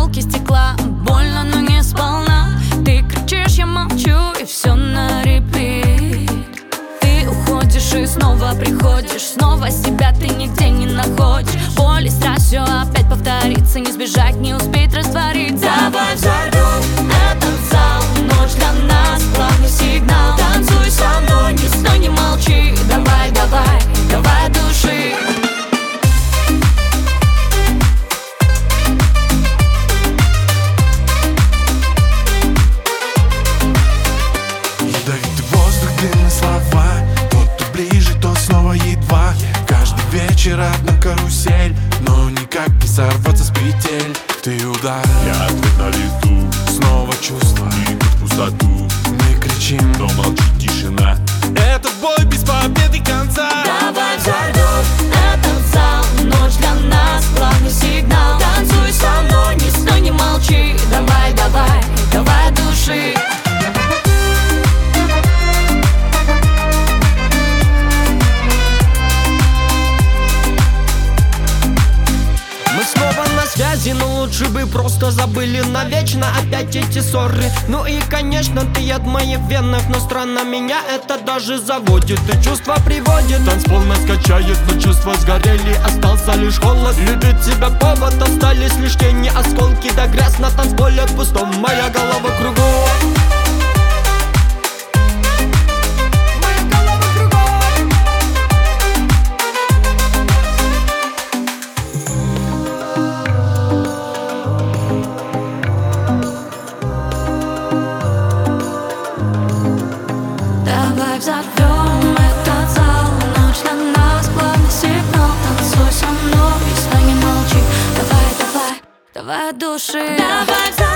бутылки стекла. Больно, но не сполна. Ты кричишь, я молчу, и все на репит. Ты уходишь и снова приходишь. Снова себя ты нигде не находишь. Боль и страсть, все опять повторится. Не сбежать, не успеть раствориться. Давай взорвем этот зал. Ночь для нас, главный сигнал. Танцуй со мной, не стой, не молчи. Давай, давай, давай души. Ядовитый воздух, длинные слова. То ты ближе, то снова едва. Каждый вечер одна карусель, но никак не сорваться с петель. Ты удар, я ответ на лету. снова чувства, Идут в пустоту, мы кричим, но молчит тишина. это бой без победы конца. Давай взорвем этот зал. Ночь для нас, главный сигнал. Танцуй со мной, не стой, не молчи. Давай, давай, давай души. Мы снова на связи, но лучше бы просто забыли навечно опять эти ссоры. Ну и конечно ты яд в моих венах, но странно меня это даже заводит. И чувства приводит, танцпол нас качает, но чувства сгорели, остался лишь холод. Любит тебя повод, остались лишь тени, осколки да грязь на танцполе пустом. Моя голова кругом. Давай взорвем этот зал. Ночь для нас, главный сигнал. Танцуй со мной, стой, не молчи. Давай, давай, давай души. Давай взорвем.